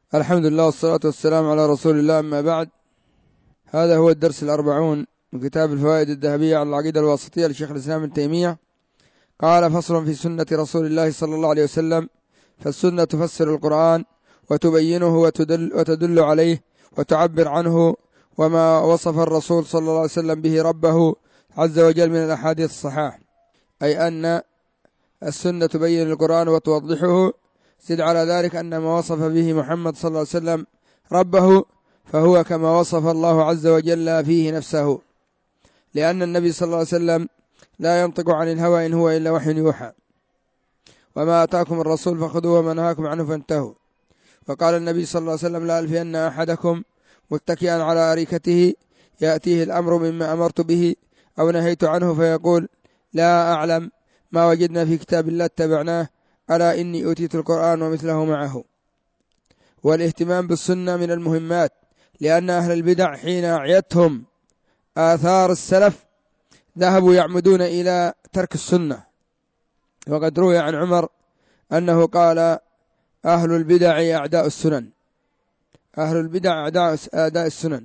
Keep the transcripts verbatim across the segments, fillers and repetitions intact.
الحمد لله والصلاة والسلام على رسول الله، أما بعد. هذا هو الدرس الأربعون من كتاب الفوائد الذهبية على العقيدة الواسطية لشيخ الإسلام ابن تيمية. قال: فصل في سنة رسول الله صلى الله عليه وسلم. فالسنة تفسر القرآن وتبينه وتدل, وتدل عليه وتعبر عنه، وما وصف الرسول صلى الله عليه وسلم به ربه عز وجل من الأحاديث الصحاح، أي أن السنة تبين القرآن وتوضحه. زد على ذلك أن ما وصف به محمد صلى الله عليه وسلم ربه فهو كما وصف الله عز وجل فيه نفسه، لأن النبي صلى الله عليه وسلم لا ينطق عن الهوى إن هو إلا وحي يوحى، وما أتاكم الرسول فخذوه وما نهاكم عنه فانتهوا. وقال النبي صلى الله عليه وسلم: لا ألفين أحدكم متكئا على أريكته يأتيه الأمر مما أمرت به أو نهيت عنه فيقول: لا أعلم ما وجدنا في كتاب الله اتبعناه، ألا إني أوتيت القرآن ومثله معه. والاهتمام بالسنة من المهمات، لأن أهل البدع حين أعيتهم آثار السلف ذهبوا يعمدون إلى ترك السنة. وقد روي عن عمر أنه قال: أهل البدع أعداء السنن، أهل البدع أعداء السنن.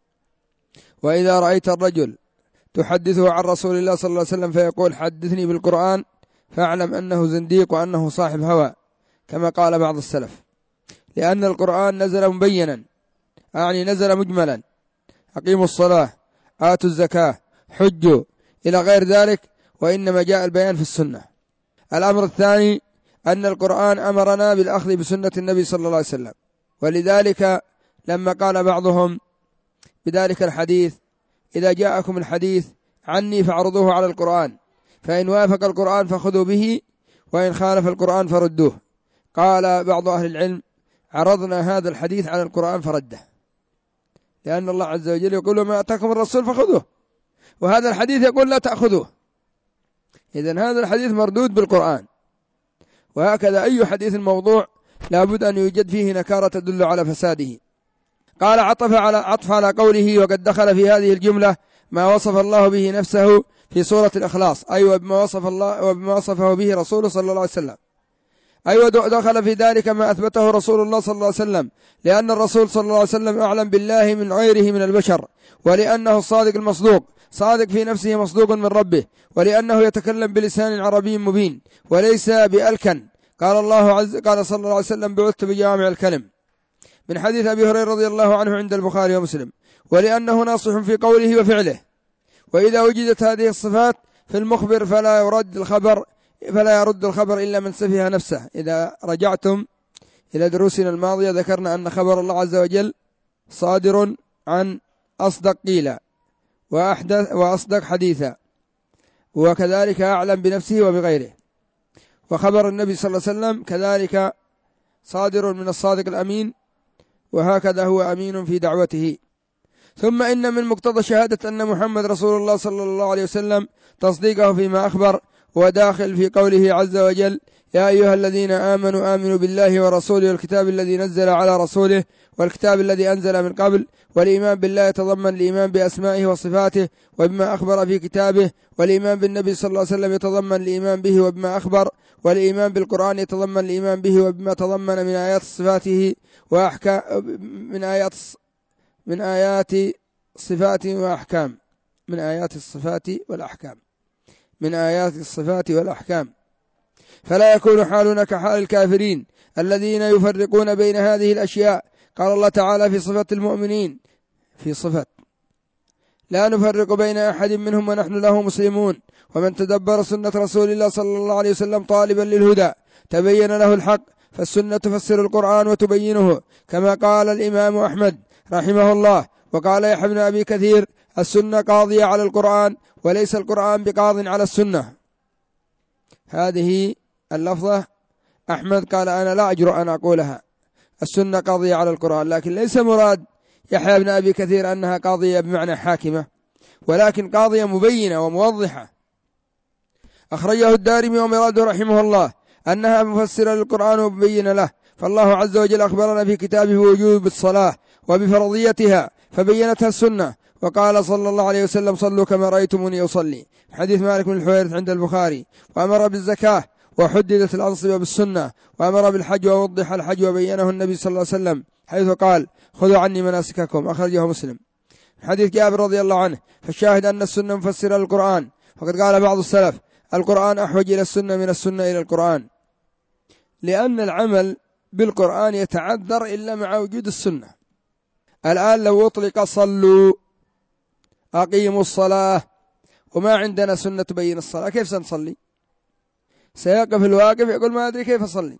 وإذا رأيت الرجل تحدثه عن رسول الله صلى الله عليه وسلم فيقول: حدثني بالقرآن، فاعلم أنه زنديق وأنه صاحب هوى، كما قال بعض السلف. لأن القرآن نزل مبينا، يعني نزل مجملا: أقيموا الصلاة، آتوا الزكاة، حجوا، إلى غير ذلك، وإنما جاء البيان في السنة. الأمر الثاني أن القرآن أمرنا بالأخذ بسنة النبي صلى الله عليه وسلم، ولذلك لما قال بعضهم بذلك الحديث: إذا جاءكم الحديث عني فاعرضوه على القرآن، فإن وافق القرآن فخذوا به، وإن خالف القرآن فردوه. قال بعض أهل العلم: عرضنا هذا الحديث على القرآن فرده، لأن الله عز وجل يقول: ما أتاكم الرسول فخذوه، وهذا الحديث يقول لا تأخذوه. إذن هذا الحديث مردود بالقرآن. وهكذا أي حديث موضوع لابد أن يوجد فيه نكارة تدل على فساده. قال: عطف على عطف على قوله: وقد دخل في هذه الجملة ما وصف الله به نفسه في سورة الإخلاص، أي أيوة وبما وصف الله وبما وصفه به رسوله صلى الله عليه وسلم. أيوة دخل في ذلك ما أثبته رسول الله صلى الله عليه وسلم، لأن الرسول صلى الله عليه وسلم أعلم بالله من غيره من البشر، ولأنه الصادق المصدوق، صادق في نفسه مصدوق من ربه، ولأنه يتكلم بلسان عربي مبين وليس بألكن. قال الله عز قال صلى الله عليه وسلم: بعثت بجوامع الكلم، من حديث أبي هريرة رضي الله عنه عند البخاري ومسلم. ولأنه ناصح في قوله وفعله. وإذا وجدت هذه الصفات في المخبر فلا يرد الخبر فلا يرد الخبر إلا من سفه نفسه. إذا رجعتم إلى دروسنا الماضية ذكرنا أن خبر الله عز وجل صادر عن أصدق قيلا وأحدث وأصدق حديثا، وكذلك أعلم بنفسه وبغيره. وخبر النبي صلى الله عليه وسلم كذلك صادر من الصادق الأمين، وهكذا هو أمين في دعوته. ثم إن من مقتضى شهادة أن محمد رسول الله صلى الله عليه وسلم تصديقه فيما أخبر، وداخل في قوله عز وجل: يا أيها الذين آمنوا آمنوا بالله ورسوله والكتاب الذي نزل على رسوله والكتاب الذي أنزل من قبل. والإيمان بالله يتضمن الإيمان بأسمائه وصفاته وبما أخبر في كتابه، والإيمان بالنبي صلى الله عليه وسلم يتضمن الإيمان به وبما أخبر، والإيمان بالقرآن يتضمن الإيمان به وبما تضمن من آيات صفاته وأحكام من آيات من آيات صفات وأحكام من آيات الصفات والأحكام من آيات الصفات والأحكام فلا يكون حالنا كحال الكافرين الذين يفرقون بين هذه الأشياء. قال الله تعالى في صفة المؤمنين في صفة: لا نفرق بين أحد منهم ونحن له مسلمون. ومن تدبر سنة رسول الله صلى الله عليه وسلم طالبا للهدى تبين له الحق، فالسنة تفسر القرآن وتبينه، كما قال الإمام أحمد رحمه الله. وقال يحيى بن أبي كثير: السنة قاضية على القرآن، وليس القرآن بقاض على السنة. هذه اللفظة أحمد قال: أنا لا أجرؤ أن أقولها، السنة قاضية على القرآن، لكن ليس مراد يحيى بن أبي كثير أنها قاضية بمعنى حاكمة، ولكن قاضية مبينة وموضحة. أخرجه الدارمي ومراده رحمه الله أنها مفسرة للقرآن ومبينة له. فالله عز وجل أخبرنا في كتابه بوجوب الصلاة وبفرضيتها فبينتها السنة، وقال صلى الله عليه وسلم: صلوا كما رأيتموني أصلي، حديث مالك بن الحويرث عند البخاري. وأمر بالزكاة وحددت الأنصبة بالسنة، وأمر بالحج ووضح الحج وبينه النبي صلى الله عليه وسلم. حيث قال خذوا عني مناسككم، أخرجه مسلم. حديث جابر رضي الله عنه. فالشاهد أن السنة مفسرة للقرآن، وقد قال بعض السلف القرآن أحوج إلى السنة من السنة إلى القرآن، لأن العمل بالقرآن يتعذر إلا مع وجود السنة. الآن لو أطلق صلوا أقيموا الصلاة وما عندنا سنة تبين الصلاة، كيف سنصلي؟ سيقف الواقف يقول ما أدري كيف أصلي،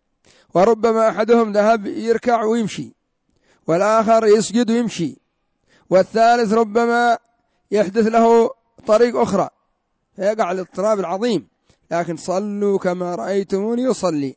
وربما أحدهم ذهب يركع ويمشي، والآخر يسجد ويمشي، والثالث ربما يحدث له طريق أخرى، فيقع الاضطراب العظيم. لكن صلوا كما رأيتموني يصلي،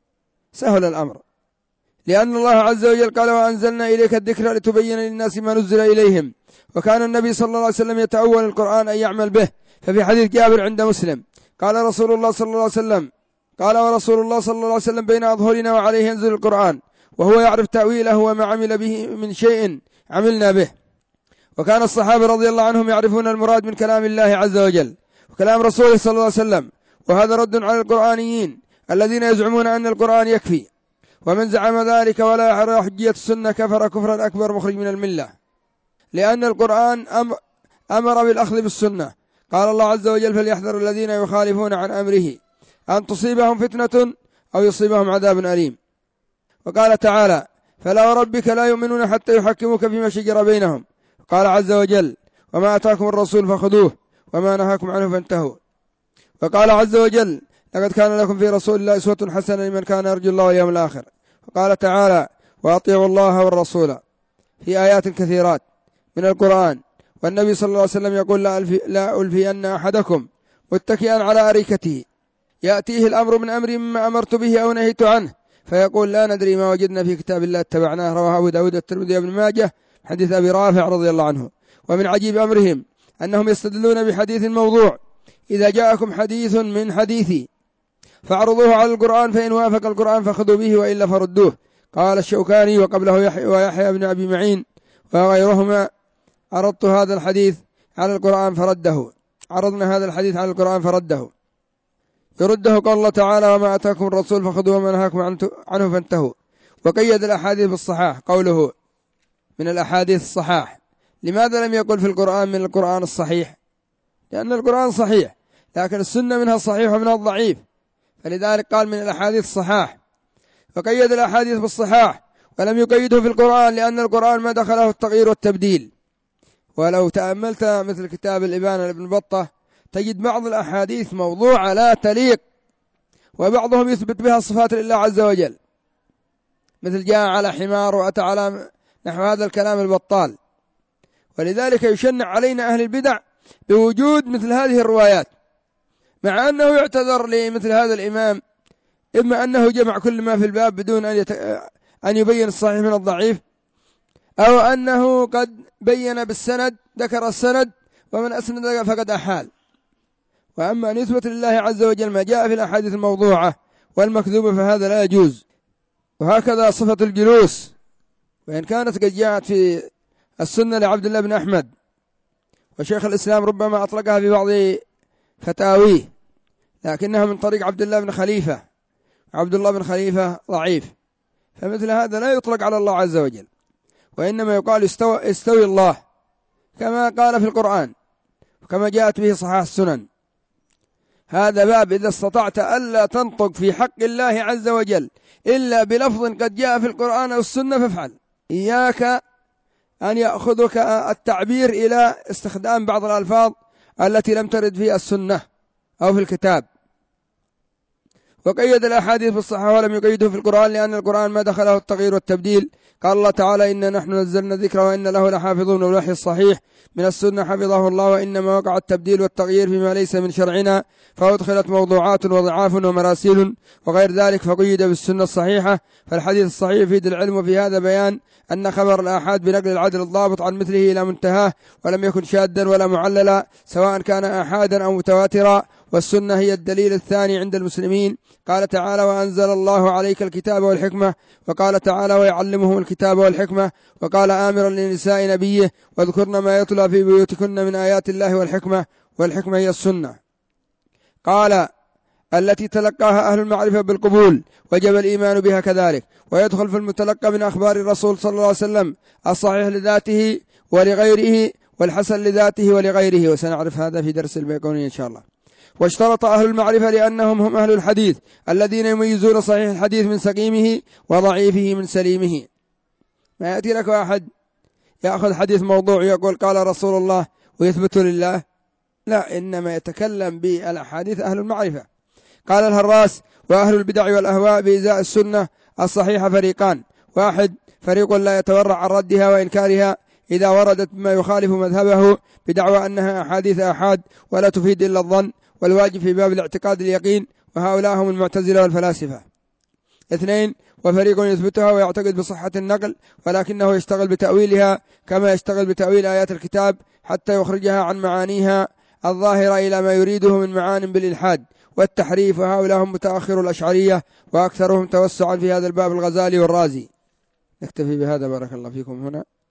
سهل الأمر، لأن الله عز وجل قال وأنزلنا إليك الذكر لتبين للناس ما نزل إليهم، وكان النبي صلى الله عليه وسلم يتأول القرآن أن يعمل به. ففي حديث جابر عند مسلم قال رسول الله صلى الله عليه وسلم قال ورسول الله صلى الله عليه وسلم بين أظهرنا وعليه ينزل القرآن وهو يعرف تأويله وما عمل به من شيء عملنا به. وكان الصحابة رضي الله عنهم يعرفون المراد من كلام الله عز وجل وكلام رسوله صلى الله عليه وسلم، وهذا رد على القرآنيين الذين يزعمون أن القرآن يكفي، ومن زعم ذلك ولا يرى حجية السنة كفر كفرا أكبر مخرج من الملة، لأن القرآن أمر بالأخذ بالسنة. قال الله عز وجل فليحذر الذين يخالفون عن أمره أن تصيبهم فتنة أو يصيبهم عذاب أليم. وقال تعالى فلا وربك لا يؤمنون حتى يحكموك فيما شجر بينهم. قال عز وجل وما أتاكم الرسول فخذوه وما نهاكم عنه فانتهوا. وقال عز وجل لقد كان لكم في رسول الله أسوة حسنة لمن كان يرجو الله واليوم الآخر. وقال تعالى وأطيعوا الله والرسول في آيات كثيرات من القرآن. والنبي صلى الله عليه وسلم يقول لا, ألفي لا ألفين أحدكم متكئا على أريكته يأتيه الأمر من أمر مما أمرت به أو نهيت عنه فيقول لا ندري ما وجدنا في كتاب الله اتبعناه. رواه أبو داود الترمذي وابن ماجه حديث أبي رافع رضي الله عنه. ومن عجيب أمرهم أنهم يستدلون بحديث موضوع إذا جاءكم حديث من حديثي فاعرضوه على القرآن فإن وافق القرآن فخذوا به وإلا فردوه. قال الشوكاني وقبله يحيى ويحيى بن أبي معين وغيرهما عرضت هذا الحديث على القرآن فرده عرضنا هذا الحديث على القرآن فرده يرده. قال الله تعالى وما أتاكم الرسول فخذوه وما نهاكم عنه فانتهوا. وقيد الأحاديث بالصحاح قوله من الأحاديث الصحاح. لماذا لم يقل في القرآن من القرآن الصحيح؟ لأن القرآن صحيح لكن السنة منها الصحيح ومنها الضعيف، فلذلك قال من الأحاديث الصحاح. فقيد الأحاديث بالصحاح ولم يقيده في القرآن لأن القرآن ما دخله التغيير والتبديل. ولو تأملت مثل كتاب الإبانة لابن بطة تجد بعض الأحاديث موضوعة لا تليق، وبعضهم يثبت بها صفات لله عز وجل، مثل جاء على حمار وأتى على نحو هذا الكلام البطال. ولذلك يشنع علينا أهل البدع بوجود مثل هذه الروايات، مع أنه يعتذر لمثل هذا الإمام إما أنه جمع كل ما في الباب بدون أن, يت... أن يبين الصحيح من الضعيف، أو أنه قد بين بالسند ذكر السند ومن أسند فقد أحال. وأما أن يثبت لله عز وجل ما جاء في الأحاديث الموضوعة والمكذوبة فهذا لا يجوز. وهكذا صفة الجلوس، وإن كانت قد جاءت في السنة لعبد الله بن أحمد، وشيخ الإسلام ربما أطلقها في بعض فتاويه، لكنها من طريق عبد الله بن خليفة، عبد الله بن خليفة ضعيف، فمثل هذا لا يطلق على الله عز وجل، وإنما يقال استوى, استوي الله كما قال في القرآن وكما جاءت به صحاح السنن. هذا باب إذا استطعت ألا تنطق في حق الله عز وجل إلا بلفظ قد جاء في القرآن أو السنة فافعل. إياك أن يأخذك التعبير إلى استخدام بعض الألفاظ التي لم ترد في السنة أو في الكتاب. وقيد الأحاديث بالصحة ولم يقيده في القرآن لأن القرآن ما دخله التغيير والتبديل. قال الله تعالى إنا نحن نزلنا الذكر وإن له لحافظون. والوحي الصحيح من السنة حفظه الله، وإنما وقع التبديل والتغيير فيما ليس من شرعنا فأدخلت موضوعات وضعاف ومراسيل وغير ذلك فقيد بالسنة الصحيحة. فالحديث الصحيح يفيد العلم، وفي هذا بيان أن خبر الآحاد بنقل العدل الضابط عن مثله إلى منتهاه ولم يكن شادا ولا معللا سواء كان آحادا أو متواترا، والسنة هي الدليل الثاني عند المسلمين. قال تعالى وأنزل الله عليك الكتاب والحكمة، وقال تعالى ويعلمهم الكتاب والحكمة، وقال آمرا لنساء نبيه واذكرن ما يتلى في بيوتكن من آيات الله والحكمة، والحكمة هي السنة. قال التي تلقاها أهل المعرفة بالقبول وجب الإيمان بها كذلك. ويدخل في المتلقى من أخبار الرسول صلى الله عليه وسلم الصحيح لذاته ولغيره والحسن لذاته ولغيره، وسنعرف هذا في درس البيقوني إن شاء الله. واشترط أهل المعرفة لأنهم هم أهل الحديث الذين يميزون صحيح الحديث من سقيمه وضعيفه من سليمه. ما يأتي لك واحد يأخذ حديث موضوع يقول قال رسول الله ويثبت لله، لا، إنما يتكلم بالأحاديث أهل المعرفة. قال الهراس: وأهل البدع والأهواء بإزاء السنة الصحيحة فريقان: واحد فريق لا يتورع عن ردها وإنكارها إذا وردت بما يخالف مذهبه بدعوى أنها أحاديث آحاد ولا تفيد إلا الظن والواجب في باب الاعتقاد اليقين، وهؤلاء هم المعتزلة والفلاسفة. اثنين وفريق يثبتها ويعتقد بصحة النقل ولكنه يشتغل بتأويلها كما يشتغل بتأويل آيات الكتاب حتى يخرجها عن معانيها الظاهرة إلى ما يريده من معان بالإلحاد والتحريف، وهؤلاء هم متأخر الأشعرية وأكثرهم توسعا في هذا الباب الغزالي والرازي. نكتفي بهذا، بارك الله فيكم هنا.